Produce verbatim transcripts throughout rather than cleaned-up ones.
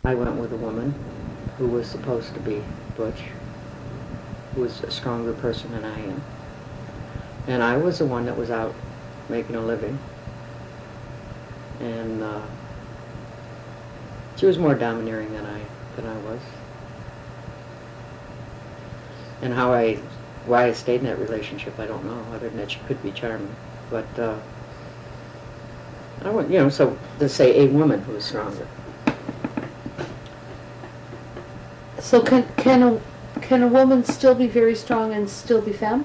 I went with a woman who was supposed to be butch, who was a stronger person than I am. And I was the one that was out making a living. And uh, she was more domineering than I than I was. And how I, why I stayed in that relationship, I don't know. Other than that, she could be charming, but uh, I would, you know, so to say a woman who is stronger. So can can a can a woman still be very strong and still be femme?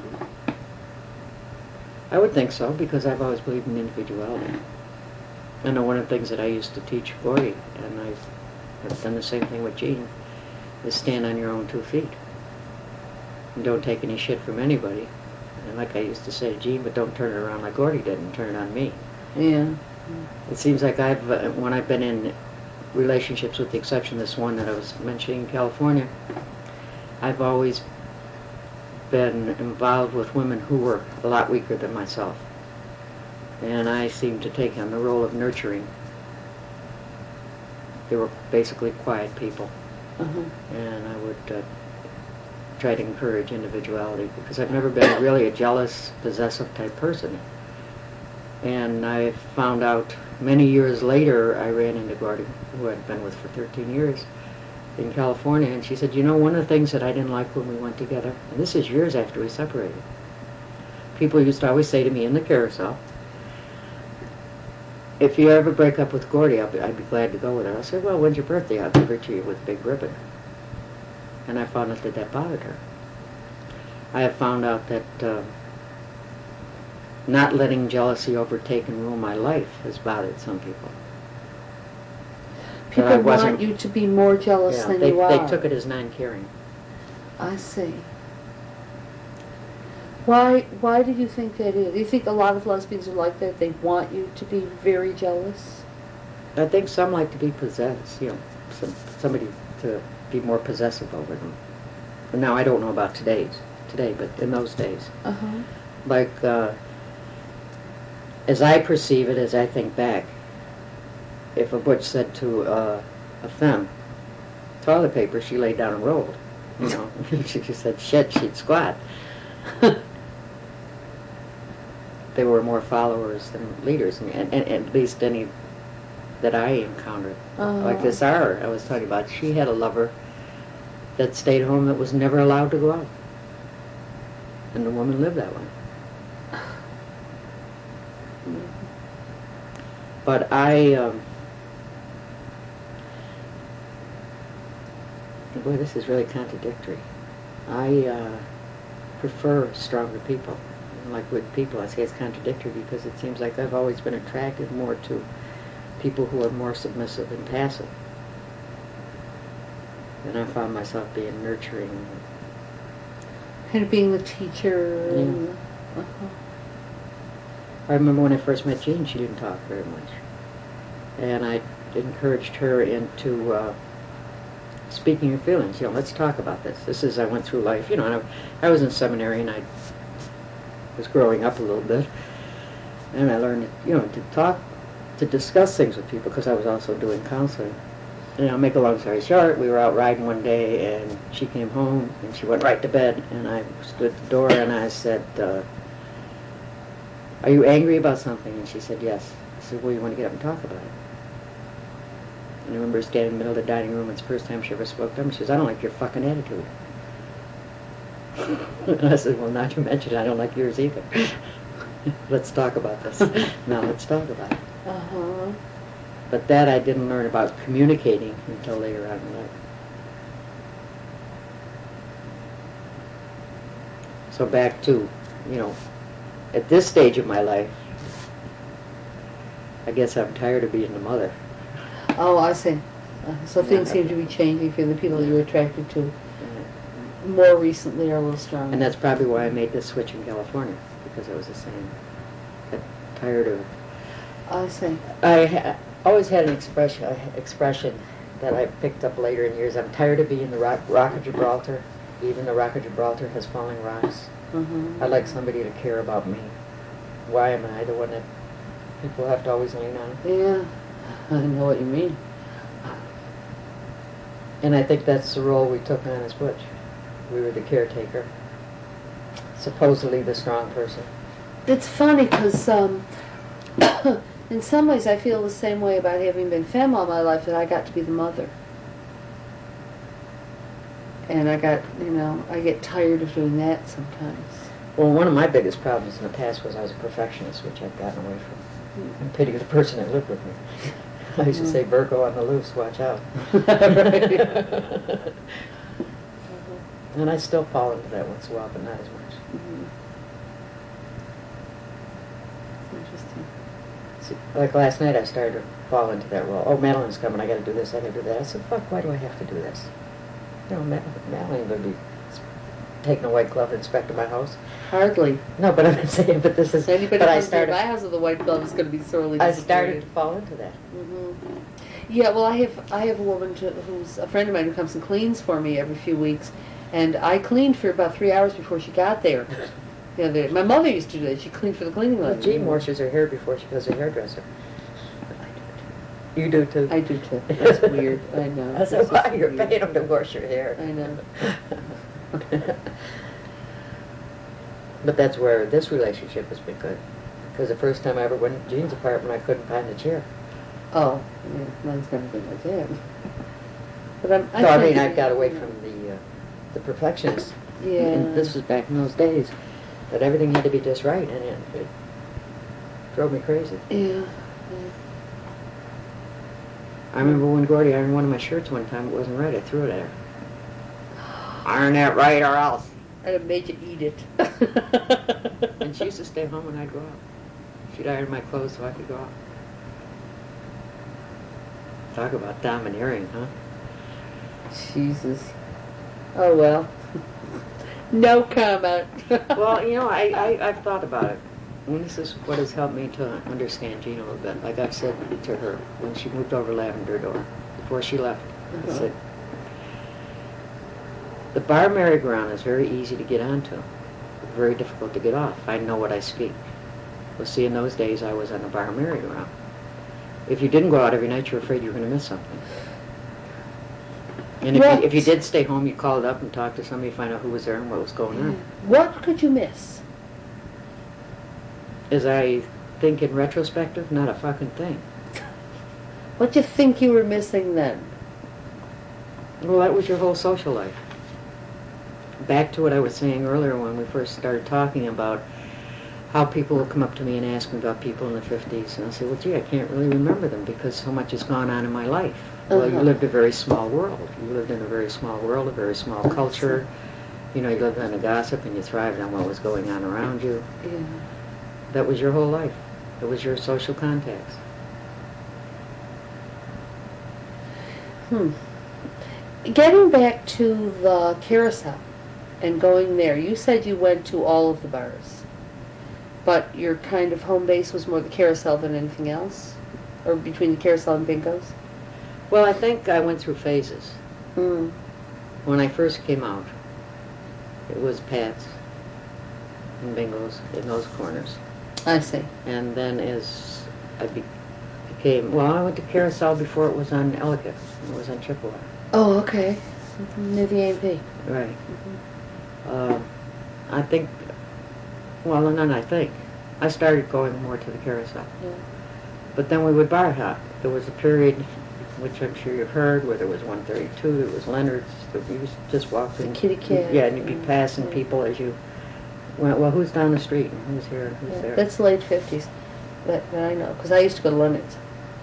I would think so, because I've always believed in individuality. I know one of the things that I used to teach Gordy, and I've, I've done the same thing with Jean, is stand on your own two feet. And don't take any shit from anybody. And like I used to say to Jean, but don't turn it around like Gordy did and turn it on me. Yeah. It seems like I've, uh, when I've been in relationships, with the exception of this one that I was mentioning in California, I've always been involved with women who were a lot weaker than myself. And I seemed to take on the role of nurturing. They were basically quiet people. Uh-huh. And I would uh, try to encourage individuality, because I've never been really a jealous, possessive type person. And I found out many years later, I ran into Gordy, who I'd been with for thirteen years, in California, and she said, you know, one of the things that I didn't like when we went together, and this is years after we separated, people used to always say to me in the carousel, if you ever break up with Gordy, I'll be, I'd be glad to go with her. I said, well, when's your birthday? I'll give her to you with a big ribbon. And I found out that that bothered her. I have found out that uh, not letting jealousy overtake and rule my life has bothered some people. People want you to be more jealous yeah, than they, you are. They took it as non-caring. I see. Why Why do you think that is? Do you think a lot of lesbians are like that? They want you to be very jealous? I think some like to be possessed, you know, some, somebody to be more possessive over them. And now I don't know about today's, today, but in those days. Uh-huh. Like, uh, as I perceive it, as I think back, if a butch said to uh, a femme, toilet paper, she laid down and rolled. You know, she said shit, she'd squat. They were more followers than leaders, and, and, and at least any that I encountered. Uh-huh. Like this hour I was talking about, she had a lover that stayed home, that was never allowed to go out. And the woman lived that way. But I, um, boy, this is really contradictory. I uh, prefer stronger people. Like with people, I say it's contradictory because it seems like I've always been attracted more to people who are more submissive and passive. And I found myself being nurturing. Kind of being the teacher. Yeah. And, uh-huh. I remember when I first met Jean, she didn't talk very much. And I encouraged her into uh, speaking her feelings. You know, let's talk about this. This is, I went through life, you know, and I, I was in seminary and I was growing up a little bit. And I learned, you know, to talk, to discuss things with people, because I was also doing counseling. And I'll make a long story short, we were out riding one day and she came home and she went right to bed, and I stood at the door and I said, uh, are you angry about something? And she said, yes. I said, well, you want to get up and talk about it? And I remember standing in the middle of the dining room, it's the first time she ever spoke to me. She says, I don't like your fucking attitude. And I said, well, now you mentioned it, I don't like yours either. Let's talk about this. Now let's talk about it. Uh-huh. But that I didn't learn about communicating until later on in life. So back to, you know, at this stage of my life, I guess I'm tired of being the mother. Oh, I see. Uh, so things Yeah. seem to be changing for the people you're attracted to. More recently are a little stronger. And that's probably why I made this switch in California, because I was the same. I'm tired of it. I see. I ha always had an expression, uh, expression that I picked up later in years. I'm tired of being the rock, rock of Gibraltar. Even the Rock of Gibraltar has falling rocks. Uh-huh. I'd like somebody to care about me. Why am I the one that people have to always lean on? Yeah, I know what you mean. And I think that's the role we took on as Butch. We were the caretaker, supposedly the strong person. It's funny because um, in some ways I feel the same way about having been femme all my life, that I got to be the mother. And I got, you know, I get tired of doing that sometimes. Well, one of my biggest problems in the past was I was a perfectionist, which I've gotten away from. Mm. And pity the person that lived with me. I used to Mm. say, Virgo on the loose, watch out. And I still fall into that once in a while, but not as much. Mm-hmm. Interesting. See, like last night I started to fall into that role. Oh, Madeline's coming, I gotta do this, I gotta do that. I said, fuck, why do I have to do this? You know, Mad- Madeline would be taking a white glove and inspecting my house. Hardly. No, but I'm not saying, but this is, So anybody but I comes to started, my house with a white glove is going to be sorely I disappointed. started to fall into that. hmm Yeah, well, I have I have a woman to, who's a friend of mine who comes and cleans for me every few weeks, and I cleaned for about three hours before she got there. The other day. My mother used to do that. She cleaned for the cleaning Well, lady. Jean washes her hair before she goes to the hairdresser. You do too. I do too. That's weird. I know. I said, It's why just you're weird. paying them to wash your hair? I know. But that's where this relationship has been good. Because the first time I ever went to Jean's apartment, I couldn't find a chair. Oh, yeah, mine's never been like that. But I'm. I, no, I tend mean, to I be- got away from the uh, the perfectionist. Yeah. And this was back in those days. That everything had to be just right, and it, it drove me crazy. Yeah. yeah. I remember when Gordy ironed one of my shirts one time, it wasn't right, I threw it at her. Iron that right or else. I'd have made you eat it. And she used to stay home when I'd go out. She'd iron my clothes so I could go out. Talk about domineering, huh? Jesus. Oh well. No comment. Well, you know, I, I, I've thought about it. And this is what has helped me to understand Jean a little bit. Like I've said to her when she moved over Lavender Door, before she left, Uh-huh. I said, the bar merry-go-round is very easy to get onto, very difficult to get off. I know what I speak. Well, see, in those days I was on the bar merry-go-round. If you didn't go out every night, you were afraid you were going to miss something. And if Right. you, if you did stay home, you called up and talked to somebody, find out who was there and what was going on. What could you miss? As I think in retrospective, not a fucking thing. What do you think you were missing then? Well, that was your whole social life. Back to what I was saying earlier when we first started talking about how people will come up to me and ask me about people in the fifties. And I say, well, gee, I can't really remember them because so much has gone on in my life. Well, you Uh-huh. lived a very small world. You lived in a very small world, a very small culture. You know, you lived on the gossip and you thrived on what was going on around you. Yeah. That was your whole life. It was your social contacts. Hmm. Getting back to the carousel and going there, you said you went to all of the bars, but your kind of home base was more the carousel than anything else? Or between the carousel and bingos? Well, I think I went through phases. Hmm. When I first came out, it was Pat's and Bingo's in those corners. I see. And then as I be- became, well, I went to Carousel before it was on Ellicott. It was on Chippewa. Oh, okay. Near the A and P. Right. Uh, I think, well, no, no, I think. I started going more to the Carousel. Yeah. But then we would bar hop. There was a period, which I'm sure you've heard, where there was one thirty-two, there was Leonard's, that you just walked The in. kitty cat. Yeah, and you'd be Mm, passing yeah. people as you went, well, who's down the street and who's here and who's Yeah, there? that's late fifties, that, that I know, because I used to go to Leonard's.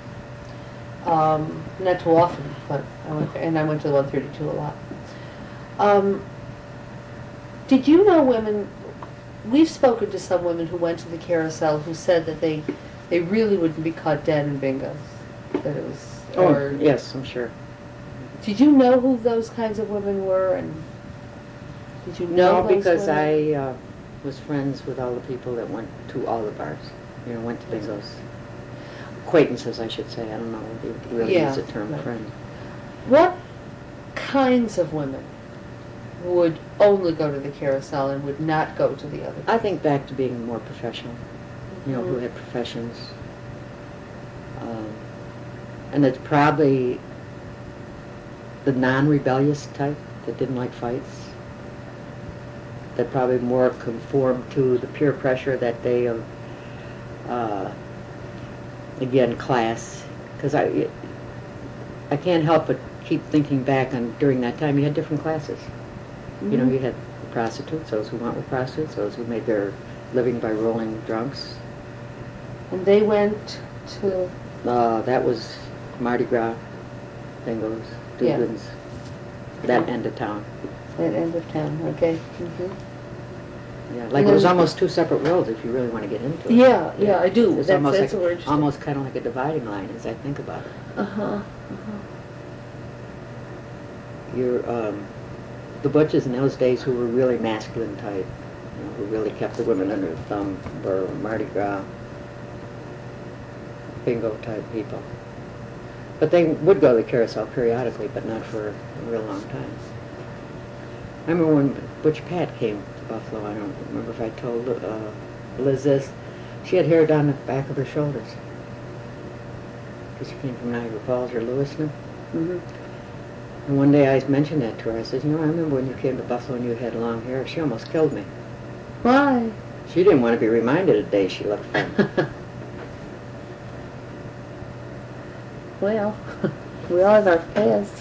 Um, not too often, but I went there, and I went to the one thirty-two a lot. Um, did you know women, we've spoken to some women who went to the carousel who said that they, they really wouldn't be caught dead in bingos. That it was, Oh, or, yes, I'm sure. did you know who those kinds of women were, and did you know No, those because women? I uh, was friends with all the people that went to all the bars. You know, went to bingos. Acquaintances, I should say. I don't know if you really Yeah, use the term right. friend. What kinds of women would only go to the carousel and would not go to the other? I think back to being more professional. You know, who Mhm. had professions. Um, and it's probably the non-rebellious type that didn't like fights, that probably more conformed to the peer pressure that they, uh, uh, again, class. Because I, I can't help but keep thinking back on during that time you had different classes. Mm-hmm. You know, you had prostitutes, those who went with prostitutes, those who made their living by rolling drunks. And they went to... Uh, that was Mardi Gras, Bingos, Yeah. Dugans, that end of town. that end of town, okay? Mm-hmm. Yeah, like And it was then- almost two separate worlds if you really want to get into it. Yeah, yeah, I do. It's That's, almost that's like, what we're interested. almost kind of like a dividing line as I think about it. Uh-huh. uh-huh. You're, um, the butches in those days who were really masculine type, you know, who really kept the women under their thumb, were Mardi Gras, bingo type people. But they would go to the carousel periodically, but not for a real long time. I remember when Butch Pat came to Buffalo, I don't remember if I told uh, Liz this, she had hair down the back of her shoulders. Because she came from Niagara Falls or Lewiston. Mm-hmm. And one day I mentioned that to her. I said, you know, I remember when you came to Buffalo and you had long hair. She almost killed me. Why? She didn't want to be reminded of the day she looked fun. Well, we all have our past.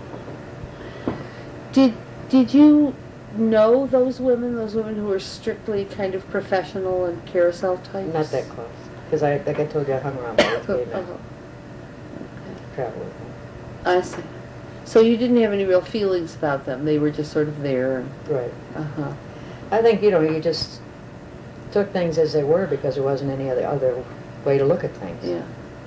Did did you know those women, those women who were strictly kind of professional and carousel types? Not that close. Because I, like I told you, I hung around with Oh, gay men. oh, Travel with them. I see. So you didn't have any real feelings about them. They were just sort of there. And, Right. uh-huh. I think, you know, you just took things as they were because there wasn't any other, other way to look at things. Yeah.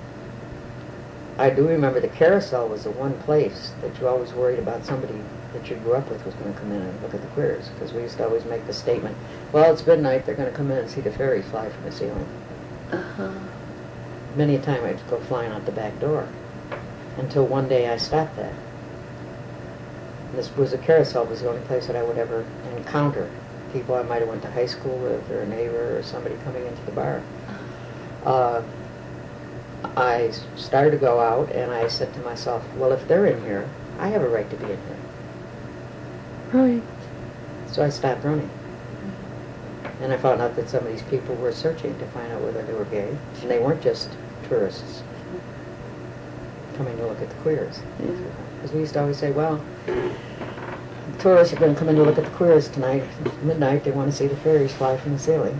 I do remember the carousel was the one place that you always worried about somebody that you grew up with was going to come in and look at the queers. Because we used to always make the statement, well, it's midnight, they're going to come in and see the fairies fly from the ceiling. Uh-huh. Many a time I'd go flying out the back door. Until one day I stopped that. And this was a carousel was the only place that I would ever encounter people I might have went to high school with, or a neighbor, or somebody coming into the bar. Uh, I started to go out, and I said to myself, well, if they're in here, I have a right to be in here. Right. So I stopped running. And I found out that some of these people were searching to find out whether they were gay. And they weren't just tourists coming to look at the queers. Because we used to always say, well, tourists are going to come in to look at the queers tonight. At midnight, they want to see the fairies fly from the ceiling.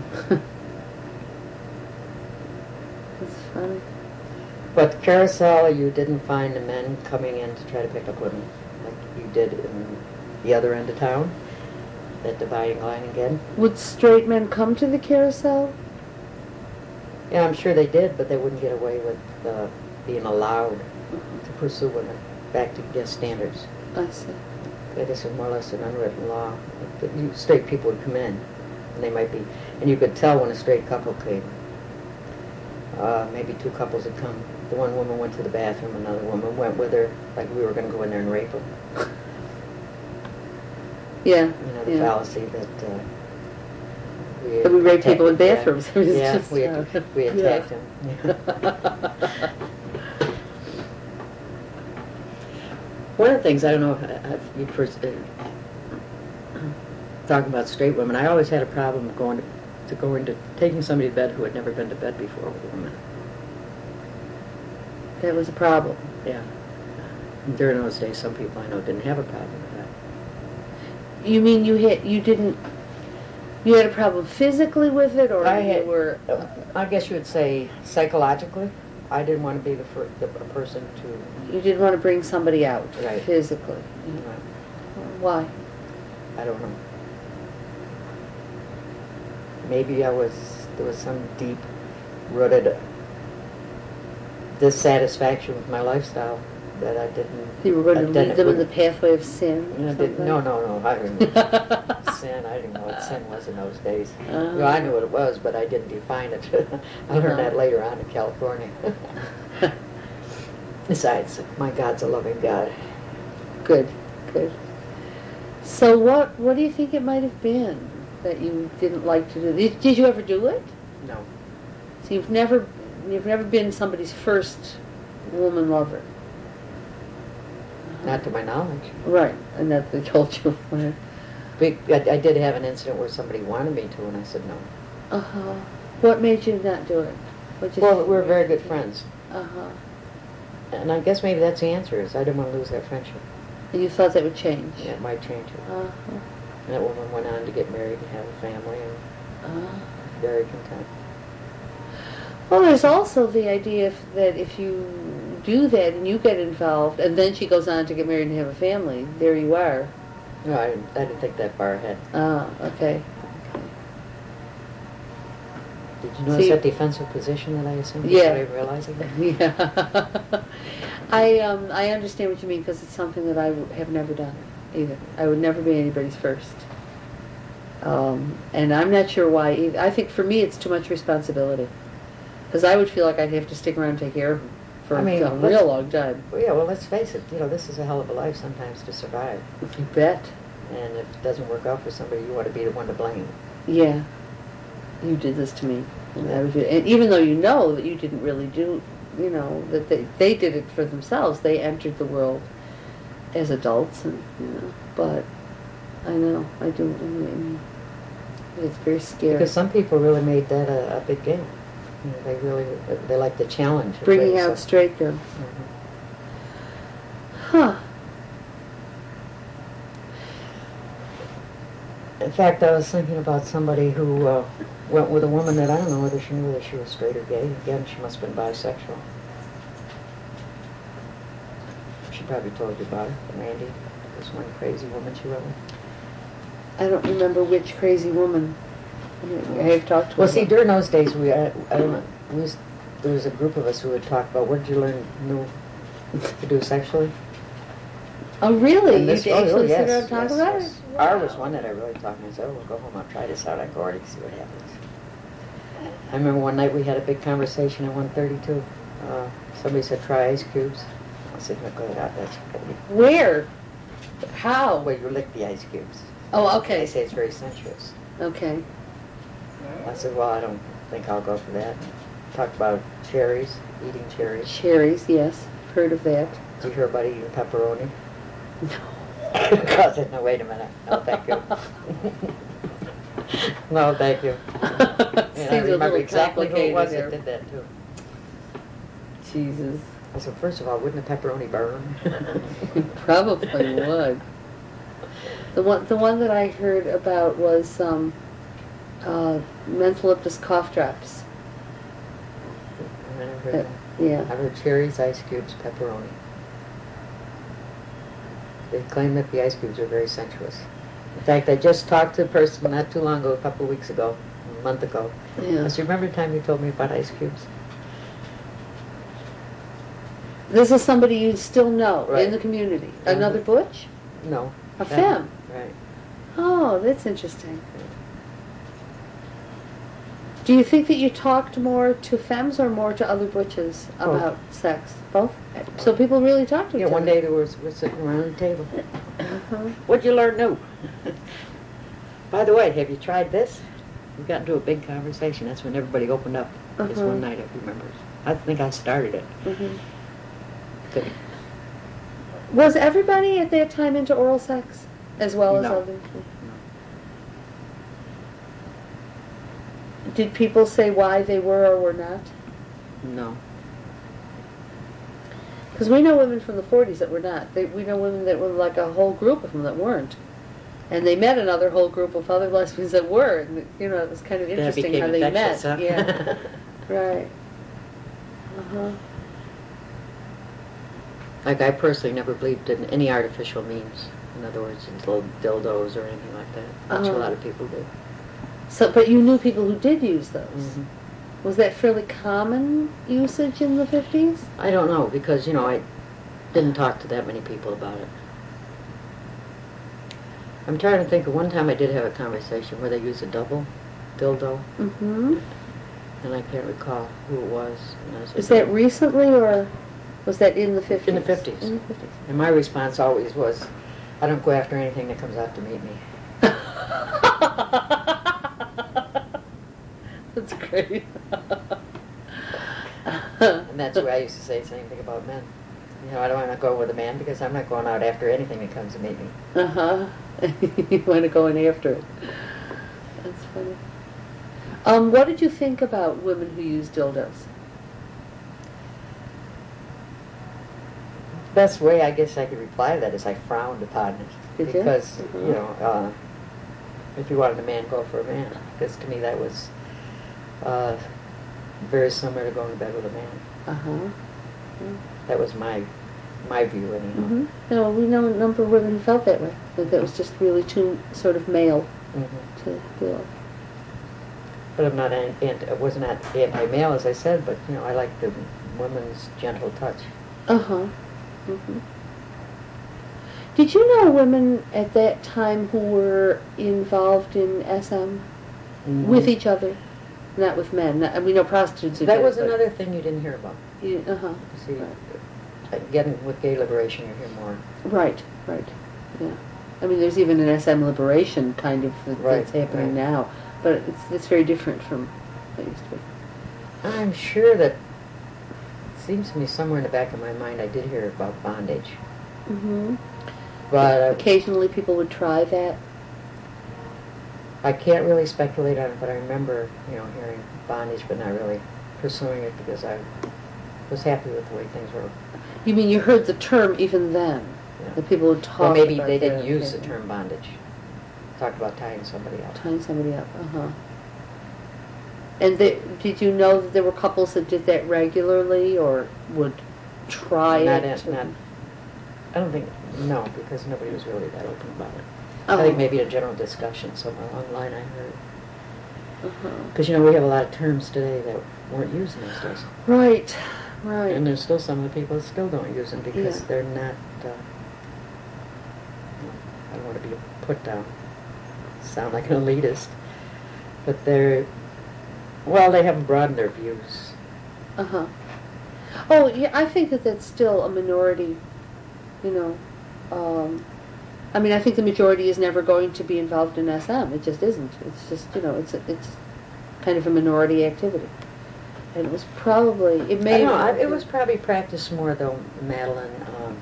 That's funny. But the carousel, you didn't find the men coming in to try to pick up women like you did in the other end of town, that dividing line again. Would straight men come to the carousel? Yeah, I'm sure they did, but they wouldn't get away with uh, being allowed to pursue women back to guest standards. I see. I guess it's more or less an unwritten law. But you, straight people would come in, and they might be, and you could tell when a straight couple came. Uh, maybe two couples had come. The one woman went to the bathroom, another woman went with her, like we were going to go in there and rape them. Yeah. You know, the yeah. fallacy that uh, we, But we rape people in attacked- bathrooms. Yeah, It was yeah just, we, uh, we yeah. attacked them. Yeah. One of the things, I don't know if I- if you first uh, talking about straight women, I always had a problem going to, to go into taking somebody to bed who had never been to bed before with a woman. That was a problem. Yeah. And during those days, some people I know didn't have a problem with that. You mean you had you didn't you had a problem physically with it, or I you had- were? Uh, I guess you would say psychologically, I didn't want to be the, fir- the a person to. You didn't want to bring somebody out Right. physically. uh, Why? I don't know. Maybe I was, there was some deep rooted dissatisfaction with my lifestyle that I didn't. You were going to I didn't- lead them in the pathway of sin? You or know, did, something? no, no, no. I didn't. Sin. I didn't know what sin was in those days. Uh, Well, I knew what it was, but I didn't define it. I learned that later on in California. Besides, my God's a loving God. Good, good. So what what do you think it might have been that you didn't like to do? Did, did you ever do it? No. So you've never you've never been somebody's first woman lover. Not to my knowledge. Right, and that they told you. We, I, I did have an incident where somebody wanted me to, and I said no. Uh-huh. What made you not do it? What you Well, think? we were very good friends. Uh-huh. And I guess maybe that's the answer, is I didn't want to lose that friendship. And you thought that would change? Yeah, it might change it. Uh-huh. And that woman went on to get married and have a family, and Uh-huh. very content. Well, there's also the idea if, that if you do that and you get involved, and then she goes on to get married and have a family, there you are. No, I didn't, I didn't think that far ahead. Ah, okay. Did you notice See- that defensive position that I assumed Yeah. without even realizing it? Yeah. I um I understand what you mean, because it's something that I w- have never done either. I would never be anybody's first. Um, and I'm not sure why either. I think for me it's too much responsibility. Because I would feel like I'd have to stick around and take care of him for I mean, a let's- real long time. Well, yeah, well, let's face it, you know, this is a hell of a life sometimes to survive. You bet. And if it doesn't work out for somebody, you want to be the one to blame. Yeah. You did this to me. And, I would, and even though you know that you didn't really do, you know, that they, they did it for themselves. They entered the world as adults, and you know, but I know, I do, I mean, it's very scary. Because some people really made that a, a big game. You know, they really, they like the challenge. of Bringing ways out of- straight girls. Mhm. Huh. In fact, I was thinking about somebody who uh, went with a woman that I don't know whether she knew whether she was straight or gay. Again, she must have been bisexual. She probably told you about it, Randy, this one crazy woman she went with. I don't remember which crazy woman. I mean, I have talked to Well, her see, about- during those days, we, I, I don't know, we used, there was a group of us who would talk about what did you learn new to do sexually. Oh, really? And You this- did oh, actually yes, sit around and talk yes, about yes. it? R was one that I really talked to. I said, oh, we'll go home, I'll try this out. I go already see what happens. I remember one night we had a big conversation at one thirty-two. Uh, somebody said, try ice cubes. I said, no, go out, that's funny. Where? How? Well, you lick the ice cubes. Oh, They okay. say it's very sensuous. Okay. I said, well, I don't think I'll go for that. Talked about cherries, eating cherries. Cherries, yes. Heard of that. Did you hear about eating pepperoni? No. I said, no, wait a minute. No, thank you. No, thank you. And I Seems a remember little exactly who it was complicated that did that, too. there. Jesus. I said, first of all, wouldn't a pepperoni burn? Probably would. The one, the one that I heard about was um, uh, mentholyptus cough drops. I never heard Uh, that. yeah. I heard cherries, ice cubes, pepperoni. They claim that the ice cubes are very sensuous. In fact, I just talked to a person not too long ago, a couple of weeks ago, a month ago. Yeah. I said, remember the time you told me about ice cubes? This is somebody you still know Right. in the community. Yeah. Another butch? No. A That- femme? Right. Oh, that's interesting. Do you think that you talked more to femmes or more to other butches Both. about sex? Both? So people really talk to each Yeah, other? one day there was, we're sitting around the table. Uh-huh. What'd you learn new? By the way, have you tried this? We got into a big conversation. That's when everybody opened up. This Uh-huh. one night, I remember. I think I started it. Mhm. But Was everybody at that time into oral sex as well as No. other? Did people say why they were or were not? no. Because we know women from the forties that were not. They, we know women that were like a whole group of them that weren't. And they met another whole group of other lesbians that were. And, you know, it was kind of That interesting became how they met. infectious, huh? Yeah. Right. Uh-huh. Like, I personally never believed in any artificial means. In other words, in little dildos or anything like that, which Uh-huh. a lot of people do. So, but you knew people who did use those. Mhm. Was that fairly common usage in the fifties? I don't know, because, you know, I didn't talk to that many people about it. I'm trying to think of one time I did have a conversation where they used a double dildo, Mm-hmm. and I can't recall who it was. And I said, Is that recently or was that in the fifties? In the fifties. In the fifties. And my response always was, I don't go after anything that comes out to meet me. That's great. And that's why I used to say the same thing about men. You know, I don't want to go with a man because I'm not going out after anything that comes to meet me. Uh-huh. You want to go in after it. That's funny. Um, what did you think about women who use dildos? Best way I guess I could reply to that is I frowned upon it. Did you? Because, Mhm. you know, uh, if you wanted a man, go for a man. Because to me that was uh, very similar to going to bed with a man. Uh-huh. That was my my view, anyhow. Mm-hmm. No, we know a number of women who felt that way. That that was just really too sort of male Mm-hmm. to feel. But I'm not an, anti, I was not anti-male, as I said, but, you know, I like the woman's gentle touch. Uh-huh. Mm-hmm. Did you know women at that time who were involved in S M Mm-hmm. with each other, not with men? Not, we know prostitutes who That did, was but another thing you didn't hear about. You, uh-huh. You see, Right. like, getting with gay liberation, you hear more. Right, right, yeah. I mean, there's even an S M liberation kind of that, Right, that's happening right. now, but it's it's very different from what it used to be. I'm sure that, it seems to me somewhere in the back of my mind I did hear about bondage. Mm-hmm. But uh, Occasionally people would try that. I can't really speculate on it, but I remember, you know, hearing bondage, but not really pursuing it because I was happy with the way things were. You mean you heard the term even then? Yeah. That people would talk Well, maybe about they their- didn't use the their- term bondage. Talked about tying somebody up. Tying somebody up, uh-huh. And they, did you know that there were couples that did that regularly or would try Not, it? in, not, I don't think, no, because nobody was really that open about it. Oh. I think maybe a general discussion somewhere online I heard. Uh-huh. Because, you know, we have a lot of terms today that weren't used in those days. Right, right. And there's still some of the people that still don't use them because Yeah. they're not, uh, I don't want to be put down, sound like an elitist, but they're, well, they haven't broadened their views. Uh-huh. Oh, yeah, I think that that's still a minority, you know. Um, I mean, I think the majority is never going to be involved in S M. It just isn't. It's just, you know, it's a, it's kind of a minority activity. And it was probably, it I may don't know, I, it was probably practiced more though, Madeline. Um,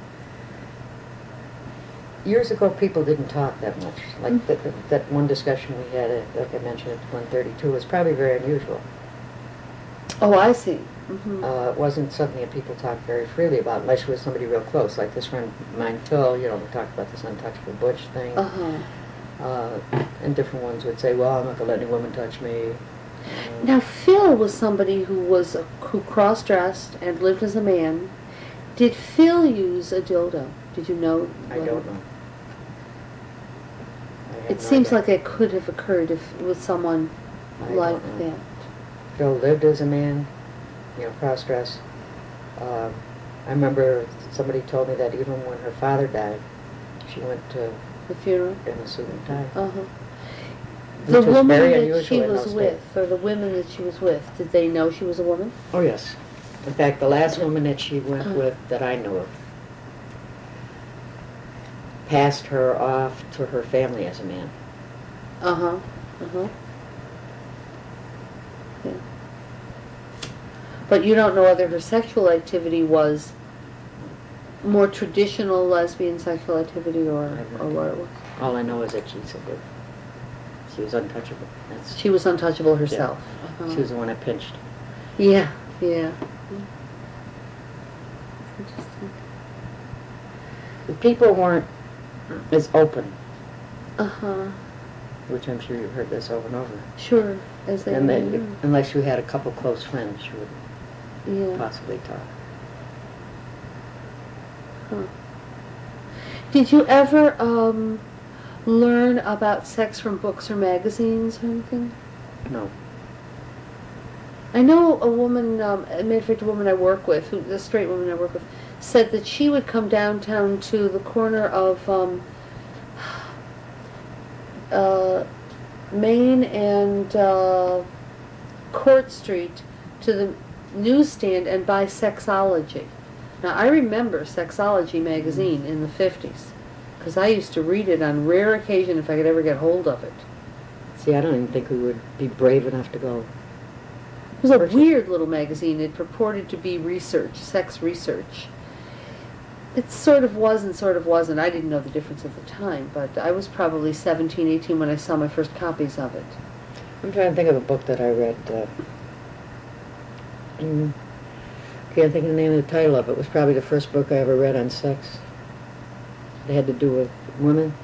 years ago, people didn't talk that much. Like Mm. that, that, that one discussion we had, at, like I mentioned, at one thirty-two, was probably very unusual. Oh, I see. Mm-hmm. Uh, it wasn't something that people talked very freely about, unless it was somebody real close. Like this friend of mine, Phil, you know, we talked about this untouchable butch thing. Uh-huh. Uh, and different ones would say, well, I'm not going to let any woman touch me. Uh, Now, Phil was somebody who was a, who cross-dressed and lived as a man. Did Phil use a dildo? Did you know? I don't know. I have It no seems idea. like it could have occurred if with someone I don't like know. that. Phil lived as a man, you know, cross-dressed. Uh, I remember somebody told me that even when her father died, she went to The funeral. in a suit and tie. Uh huh. Which The was woman very that unusual she in was those with, or the women that she was with, did they know she was a woman? Oh, yes. In fact, the last woman that she went Uh. with that I know of passed her off to her family as a man. Uh huh. Uh huh. Yeah. But you don't know whether her sexual activity was more traditional lesbian sexual activity or, I have no or what it was. All I know is that she's a good. She was untouchable. That's, She was untouchable herself. Uh-huh. she was the one I pinched. Yeah, yeah. Interesting. The people weren't as open, Uh-huh. which I'm sure you've heard this over and over. Sure, as they And were. they, unless you had a couple close friends, you would Yeah. possibly talk. Huh. Did you ever um, learn about sex from books or magazines or anything? No. I know a woman, um, a matter of fact, a woman I work with, who, the straight woman I work with, said that she would come downtown to the corner of um, uh, Main and uh, Court Street to the newsstand and buy Sexology. Now, I remember Sexology magazine in the fifties, because I used to read it on rare occasion if I could ever get hold of it. See, I don't even think we would be brave enough to go. It was a Purchase. weird little magazine. It purported to be research, sex research. it sort of was and sort of wasn't. I didn't know the difference at the time, but I was probably seventeen, eighteen when I saw my first copies of it. I'm trying to think of a book that I read. Uh, mm, can't think of the name of the title of it. It was probably the first book I ever read on sex. It had to do with women.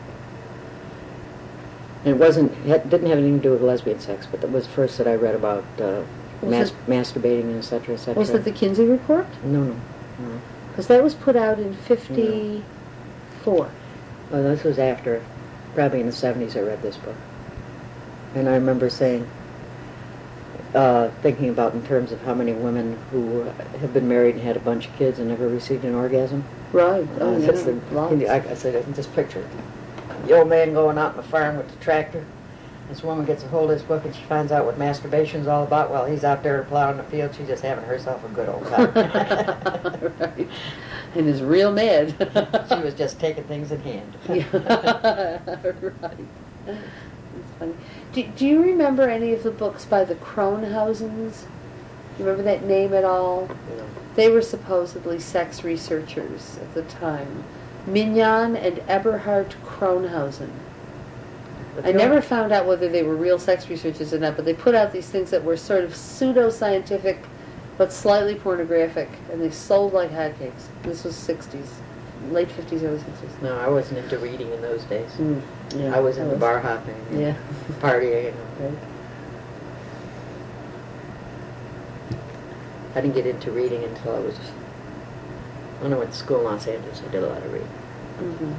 And it wasn't, it didn't have anything to do with lesbian sex, but it was the first that I read about uh, mas- it, masturbating and et cetera, et cetera. Was it the Kinsey Report? No, no, no. Because that was put out in fifty-four. Well, this was after, probably in the seventies I read this book. And I remember saying, uh, thinking about in terms of how many women who have been married and had a bunch of kids and never received an orgasm. Right. Oh, Uh, yeah. that's the- Lots. I, I said, I can just picture it. The old man going out on the farm with the tractor. This woman gets a hold of his book and she finds out what masturbation's all about. While he's out there plowing the field, she's just having herself a good old time. Right. And is real mad. She was just taking things in hand. Yeah. Right. It's funny. Do, do you remember any of the books by the Kronhausens? Do you remember that name at all? You know. They were supposedly sex researchers at the time. Mignon and Eberhard Kronhausen. But I the never only- found out whether they were real sex researchers or not, but they put out these things that were sort of pseudo-scientific but slightly pornographic, and they sold like hotcakes. This was sixties, late fifties, early sixties. No, I wasn't into reading in those days. Mm, yeah, I was that into bar hopping and Yeah. partying. And Right. I didn't get into reading until I was, when I went to school in Los Angeles, I did a lot of reading. Mm-hmm.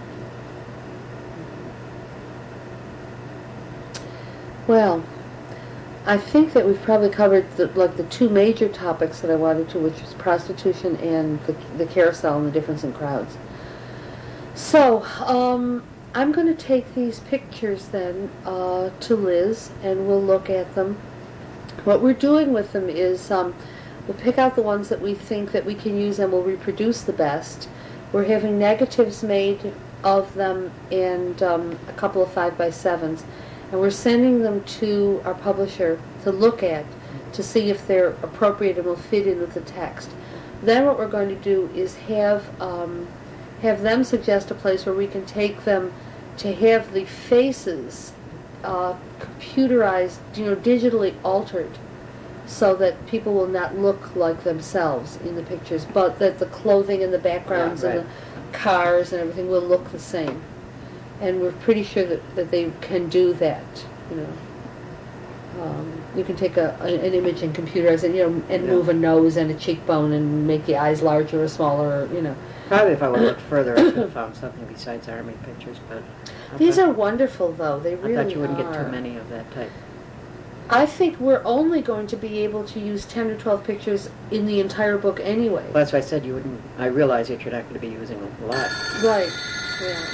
Well, I think that we've probably covered the, like the two major topics that I wanted to, which was prostitution and the, the carousel and the difference in crowds. So, um, I'm going to take these pictures then uh, to Liz, and we'll look at them. What we're doing with them is um, we'll pick out the ones that we think that we can use and will reproduce the best. We're having negatives made of them and um, a couple of five by sevens, and we're sending them to our publisher to look at to see if they're appropriate and will fit in with the text. Then what we're going to do is have um, have them suggest a place where we can take them to have the faces uh, computerized, you know, digitally altered, so that people will not look like themselves in the pictures, but that the clothing and the backgrounds Yeah, right. and the cars and everything will look the same. And we're pretty sure that, that they can do that, you know. Um, you can take a, a, an image and computerize it, you know, and Yeah. move a nose and a cheekbone and make the eyes larger or smaller, you know. Probably if I would have looked further, I could have found something besides army pictures, but... I These thought- are wonderful, though. They really are. I thought you wouldn't get too many of that type. I think we're only going to be able to use ten or twelve pictures in the entire book anyway. Well, that's why I said you wouldn't... I realize that you're not going to be using a lot. Right, yeah.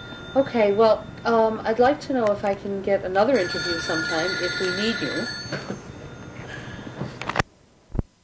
Okay, well, um, I'd like to know if I can get another interview sometime, if we need you.